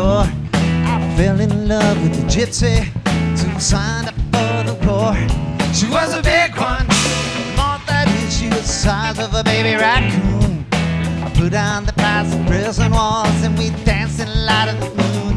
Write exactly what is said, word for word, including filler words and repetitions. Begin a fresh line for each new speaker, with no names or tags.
store. I fell in love with the gypsy, soon signed up for the Corps. She was a big one, more than she was the size of a baby raccoon. I blew down the glass of prison walls and we danced in the light of the moon.